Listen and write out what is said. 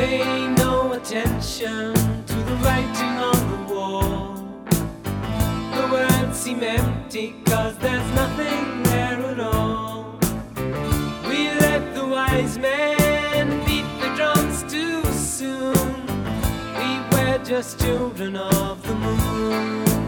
pay no attention to the writing on the wall. The words seem empty, 'cause there's nothing there at all. We let the wise men beat the drums too soon. We were just children of the moon.